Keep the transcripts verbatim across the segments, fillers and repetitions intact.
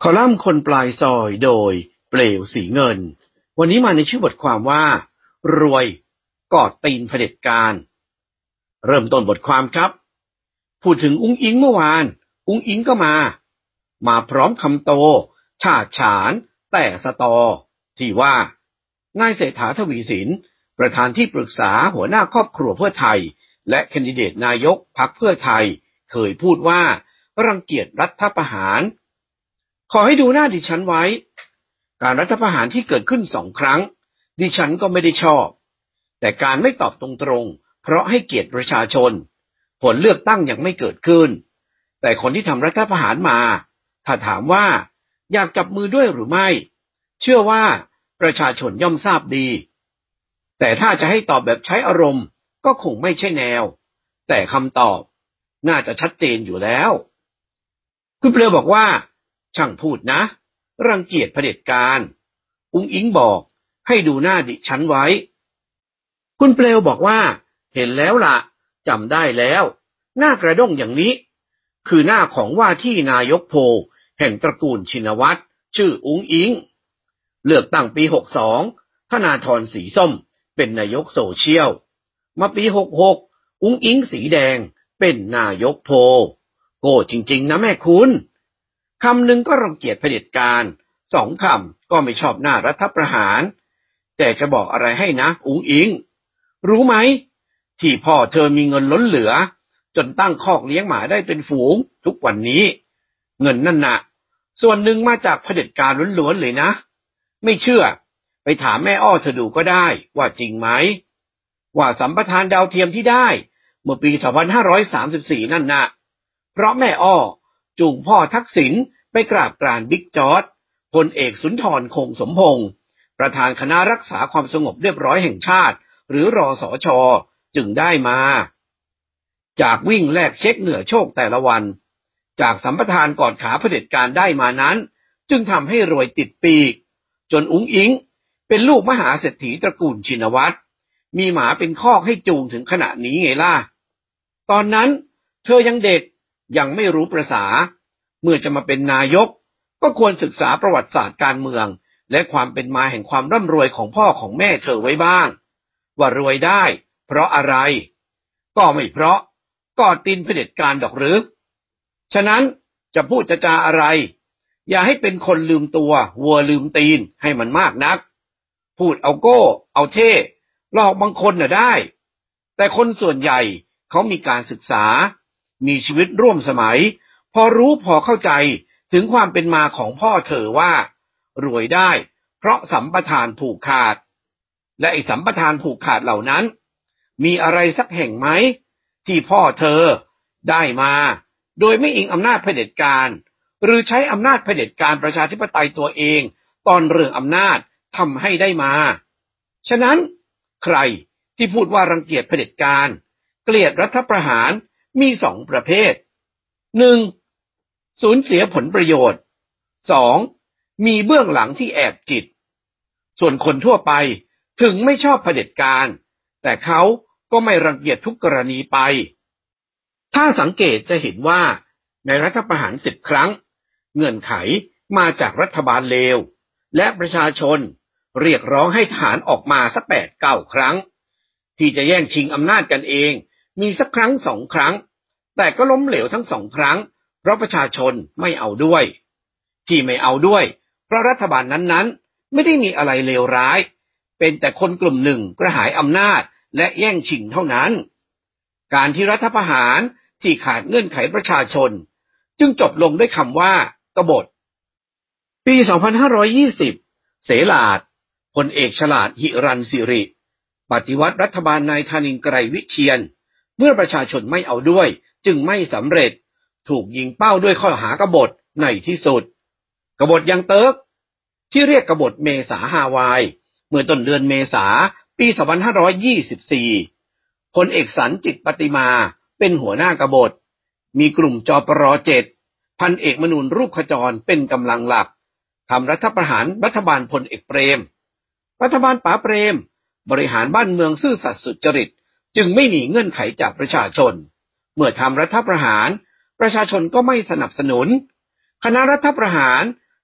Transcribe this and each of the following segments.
คอลัมน์คนปลายซอยโดยเปลวสีเงินวันนี้มาในชื่อบทความว่ารวยกอดตีนเผด็จการเริ่มต้นบทความครับพูดถึงอุ้งอิงเมื่อวานอุ้งอิงก็มามาพร้อมคำโตฉาดฉานแต่สตอที่ว่านายเศรษฐาทวีสินประธานที่ปรึกษาหัวหน้าครอบครัวเพื่อไทยและแคนดิเดตนายกพรรคเพื่อไทยเคยพูดว่ารังเกียจรัฐประหารขอให้ดูหน้าดิฉันไว้การรัฐประหารที่เกิดขึ้นสองครั้งดิฉันก็ไม่ได้ชอบแต่การไม่ตอบตรงๆเพราะให้เกียรติประชาชนผลเลือกตั้งยังไม่เกิดขึ้นแต่คนที่ทำรัฐประหารมาถ้าถามว่าอยากจับมือด้วยหรือไม่เชื่อว่าประชาชนย่อมทราบดีแต่ถ้าจะให้ตอบแบบใช้อารมณ์ก็คงไม่ใช่แนวแต่คำตอบน่าจะชัดเจนอยู่แล้วคุณเปลวบอกว่าช่างพูดนะรังเกียจเผด็จการอุ้งอิงบอกให้ดูหน้าดิฉันไว้คุณเปลวบอกว่าเห็นแล้วล่ะจำได้แล้วหน้ากระด้งอย่างนี้คือหน้าของว่าที่นายกโพแห่งตระกูลชินวัตรชื่ออุ้งอิงเลือกตั้งปีหกสองธนาธรสีส้มเป็นนายกโซเชียลมาปีหกหกอุ้งอิงสีแดงเป็นนายกโพโก้จริงๆนะแม่คุณคำหนึ่งก็รังเกียจเผด็จการสองคำก็ไม่ชอบหน้ารัฐประหารแต่จะบอกอะไรให้นะอุ้งอิงรู้ไหมที่พ่อเธอมีเงินล้นเหลือจนตั้งคอกเลี้ยงหมาได้เป็นฝูงทุกวันนี้เงินนั่นน่ะส่วนหนึ่งมาจากเผด็จการล้วนๆเลยนะไม่เชื่อไปถามแม่อ้อเธอดูก็ได้ว่าจริงไหมว่าสัมปทานดาวเทียมที่ได้เมื่อปีสองพันห้าร้อยสามสิบสี่นั่นน่ะเพราะแม่อ้อจูงพ่อทักษิณไปกราบกรานบิ๊กจอร์จพลเอกสุนทรคงสมพงษ์ประธานคณะรักษาความสงบเรียบร้อยแห่งชาติหรือรสช.จึงได้มาจากวิ่งแลกเช็คเหนือโชคแต่ละวันจากสัมปทานกอดขาเผด็จการได้มานั้นจึงทำให้รวยติดปีกจนอุ้งอิงเป็นลูกมหาเศรษฐีตระกูลชินวัตรมีหมาเป็นคอกให้จูงถึงขณะนี้ไงล่ะตอนนั้นเธอยังเด็กยังไม่รู้ประษาเมื่อจะมาเป็นนายกก็ควรศึกษาประวัติศาสตร์การเมืองและความเป็นมาแห่งความร่ำรวยของพ่อของแม่เธอไว้บ้างว่ารวยได้เพราะอะไรก็ไม่เพราะกอดตีนเผด็จการดอกหรือฉะนั้นจะพูดจะจาอะไรอย่าให้เป็นคนลืมตัววัวลืมตีนให้มันมากนักพูดเอาโก้เอาเท่หลอกบางคนน่ะได้แต่คนส่วนใหญ่เขามีการศึกษามีชีวิตร่วมสมัยพอรู้พอเข้าใจถึงความเป็นมาของพ่อเธอว่ารวยได้เพราะสัมปทานผูกขาดและไอ้สัมปทานผูกขาดเหล่านั้นมีอะไรสักแห่งไหมที่พ่อเธอได้มาโดยไม่อิงอำนาจเผด็จการหรือใช้อำนาจเผด็จการประชาธิปไตยตัวเองตอนเรื่องอำนาจทำให้ได้มาฉะนั้นใครที่พูดว่ารังเกียจเผด็จการเกลียดรัฐประหารมีสองประเภทหนึ่งสูญเสียผลประโยชน์สองมีเบื้องหลังที่แอบจิตส่วนคนทั่วไปถึงไม่ชอบเผด็จการแต่เขาก็ไม่รังเกียจทุกกรณีไปถ้าสังเกตจะเห็นว่าในรัฐประหารสิบครั้งเงื่อนไขมาจากรัฐบาลเลวและประชาชนเรียกร้องให้ทหารออกมาสักแปดเก้าครั้งที่จะแย่งชิงอำนาจกันเองมีสักครั้งสองครั้งแต่ก็ล้มเหลวทั้งสองครั้งเพราะประชาชนไม่เอาด้วยที่ไม่เอาด้วยเพราะรัฐบาลนั้นๆไม่ได้มีอะไรเลวร้ายเป็นแต่คนกลุ่มหนึ่งกระหายอำนาจและแย่งชิงเท่านั้นการที่รัฐประหารที่ขาดเงื่อนไขประชาชนจึงจบลงด้วยคำว่ากบฏปีสองพันห้าร้อยยี่สิบเสลาดพลเอกฉลาดหิรัญสิริปฏิวัติรัฐบาลนายธนินทร์ไกรวิเชียรเมื่อประชาชนไม่เอาด้วยจึงไม่สำเร็จถูกยิงเป้าด้วยข้อหากบฏในที่สุดกบฏยังเติร์กที่เรียกกบฏเมษาฮาวายเมื่อต้นเดือนเมษาปีสองพันห้าร้อยยี่สิบสี่พลเอกสันจิตปฏิมาเป็นหัวหน้ากบฏมีกลุ่มจปรเจ็ดพันเอกมนูนรูปขจรเป็นกำลังหลักทำรัฐประหารรัฐบาลพลเอกเปรมรัฐบาลป๋าเปรมบริหารบ้านเมืองซื่อสัตย์สุจริตจึงไม่มีเงื่อนไขจากประชาชนเมื่อทำรัฐประหารประชาชนก็ไม่สนับสนุนคณะรัฐประหาร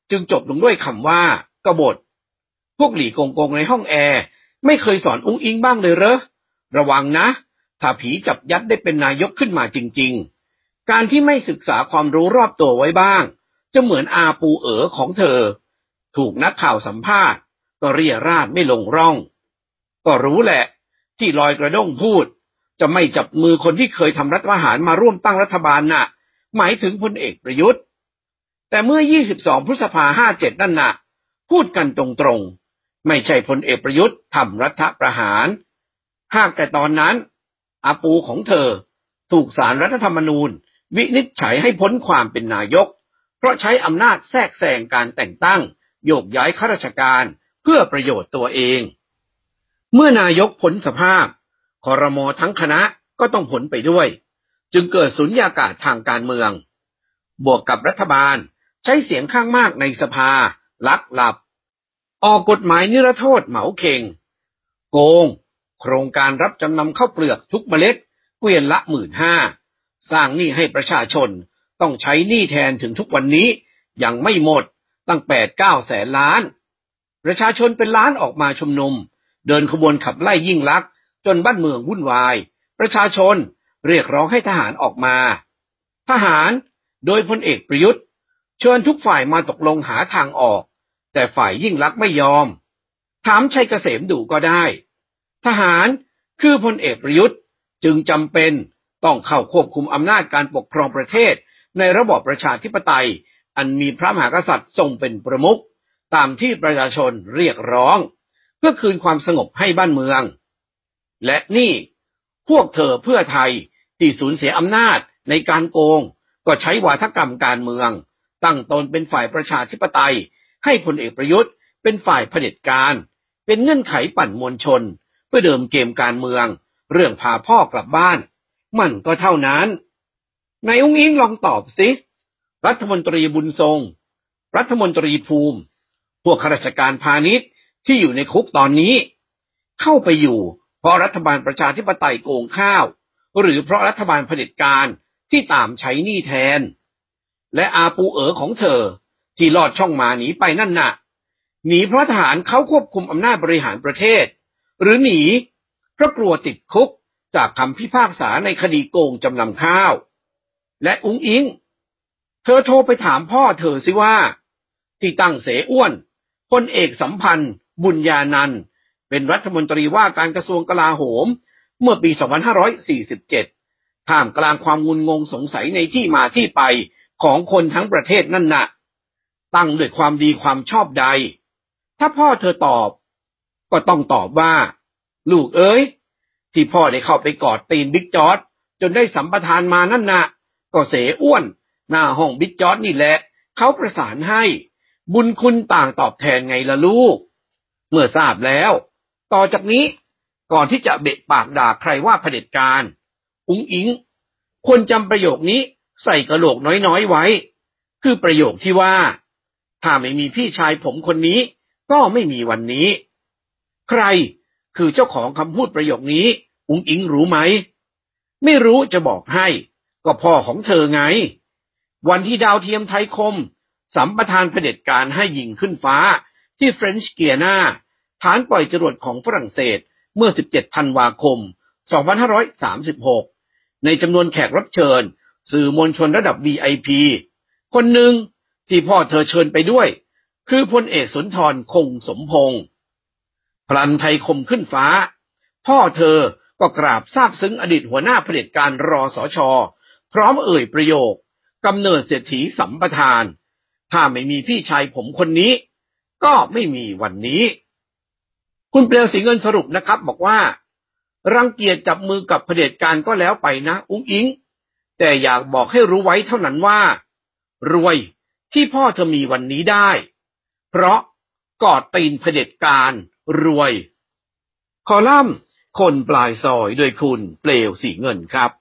จึงจบลงด้วยคำว่ากบฏพวกหลีกงกงในห้องแอร์ไม่เคยสอนอุ้งอิงบ้างเลยเหรอระวังนะถ้าผีจับยัดได้เป็นนายกขึ้นมาจริงๆการที่ไม่ศึกษาความรู้รอบตัวไว้บ้างจะเหมือนอาปูเอ๋อของเธอถูกนักข่าวสัมภาษณ์ก็เรี่ยราดไม่ลงร่องก็รู้แหละที่ลอยกระด้งพูดจะไม่จับมือคนที่เคยทำรัฐประหารมาร่วมตั้งรัฐบาลน่ะหมายถึงพลเอกประยุทธ์แต่เมื่อยี่สิบสองพฤษภาคมห้าเจ็ดนั่นน่ะพูดกันตรงๆไม่ใช่พลเอกประยุทธ์ทำรัฐประหารหากแต่ตอนนั้นอาปูของเธอถูกศาลรัฐธรรมนูญวินิจฉัยให้พ้นความเป็นนายกเพราะใช้อำนาจแทรกแซงการแต่งตั้งโยกย้ายข้าราชการเพื่อประโยชน์ตัวเองเมื่อนายกพ้นสภาพครม.ทั้งคณะก็ต้องพ้นไปด้วยจึงเกิดสุญญากาศทางการเมืองบวกกับรัฐบาลใช้เสียงข้างมากในสภาลักหลับออกกฎหมายนิรโทษเหมาเข่งโกงโครงการรับจำนำข้าวเปลือกทุกเมล็ดเกวียนละหมื่นห้าสร้างหนี้ให้ประชาชนต้องใช้หนี้แทนถึงทุกวันนี้ยังไม่หมดตั้งแปดเก้าแสนล้านประชาชนเป็นล้านออกมาชุมนุมเดินขบวนขับไล่ยิ่งลักษณ์จนบ้านเมืองวุ่นวายประชาชนเรียกร้องให้ทหารออกมาทหารโดยพลเอกประยุทธ์เชิญทุกฝ่ายมาตกลงหาทางออกแต่ฝ่ายยิ่งลักษณ์ไม่ยอมถามชัยเกษมดูก็ได้ทหารคือพลเอกประยุทธ์จึงจำเป็นต้องเข้าควบคุมอำนาจการปกครองประเทศในระบอบประชาธิปไตยอันมีพระมหากษัตริย์ทรงเป็นประมุขตามที่ประชาชนเรียกร้องเพื่อคืนความสงบให้บ้านเมืองและนี่พวกเธอเพื่อไทยที่สูญเสียอำนาจในการโกงก็ใช้วาทกรรมการเมืองตั้งตนเป็นฝ่ายประชาธิปไตยให้พลเอกประยุทธ์เป็นฝ่ายเผด็จการเป็นเงื่อนไขปั่นมวลชนเพื่อเดิมเกมการเมืองเรื่องพาพ่อกลับบ้านมันก็เท่านั้นนายอุ้งอิงลองตอบสิรัฐมนตรีบุญทรงรัฐมนตรีภูมิพวกข้าราชการพาณิชย์ที่อยู่ในคุกตอนนี้เข้าไปอยู่เพราะรัฐบาลประชาธิปไตยโกงข้าวหรือเพราะรัฐบาลเผด็จการที่ตามใช้หนี้แทนและอาปูเอ๋อของเธอที่ลอดช่องมาหนีไปนั่นน่ะหนีเพราะทหารเขาควบคุมอำนาจบริหารประเทศหรือหนีเพราะกลัวติดคุกจากคำพิพากษาในคดีโกงจำนำข้าวและอุ้งอิงเธอโทรไปถามพ่อเธอสิว่าที่ตั้งเสอ้วนพลเอกสัมพันธ์บุญญานันท์เป็นรัฐมนตรีว่าการกระทรวงกลาโหมเมื่อปีสองพันห้าร้อยสี่สิบเจ็ดท่ามกลางความงุนงงสงสัยในที่มาที่ไปของคนทั้งประเทศนั่นน่ะตั้งด้วยความดีความชอบใดถ้าพ่อเธอตอบก็ต้องตอบว่าลูกเอ๋ยที่พ่อได้เข้าไปกอดตีนบิ๊กจอร์จจนได้สัมปทานมานั่นน่ะก็เสอ้วนหน้าห้องบิ๊กจอร์จนี่แหละเขาประสานให้บุญคุณต่างตอบแทนไงล่ะลูกเมื่อทราบแล้วต่อจากนี้ก่อนที่จะเบะปากด่าใครว่าเผด็จการอุ้งอิงควรจำประโยคนี้ใส่กระโหลกน้อยๆไว้คือประโยคที่ว่าถ้าไม่มีพี่ชายผมคนนี้ก็ไม่มีวันนี้ใครคือเจ้าของคำพูดประโยคนี้อุ้งอิงรู้ไหมไม่รู้จะบอกให้ก็พ่อของเธอไงวันที่ดาวเทียมไทยคมสัมปทานเผด็จการให้ยิงขึ้นฟ้าที่เฟรนช์เกียนาฐานปล่อยจรวดของฝรั่งเศสเมื่อสิบเจ็ดธันวาคมสองพันห้าร้อยสามสิบหกในจำนวนแขกรับเชิญสื่อมวลชนระดับ วี ไอ พี คนหนึ่งที่พ่อเธอเชิญไปด้วยคือพลเอกสุนทรคงสมพงษ์พลันไทยคมขึ้นฟ้าพ่อเธอก็กราบซาบซึ้งอดีตหัวหน้าเผด็จการรสช.พร้อมเอ่ยประโยคกำเนิดเศรษฐีสัมปทานถ้าไม่มีพี่ชายผมคนนี้ก็ไม่มีวันนี้คุณเปลวสีเงินสรุปนะครับบอกว่ารังเกียจจับมือกับเผด็จการก็แล้วไปนะอุ้งอิงแต่อยากบอกให้รู้ไว้เท่านั้นว่ารวยที่พ่อเธอมีวันนี้ได้เพราะกอดตีนเผด็จการรวยคอลัมน์คนปลายซอยโดยคุณเปลวสีเงินครับ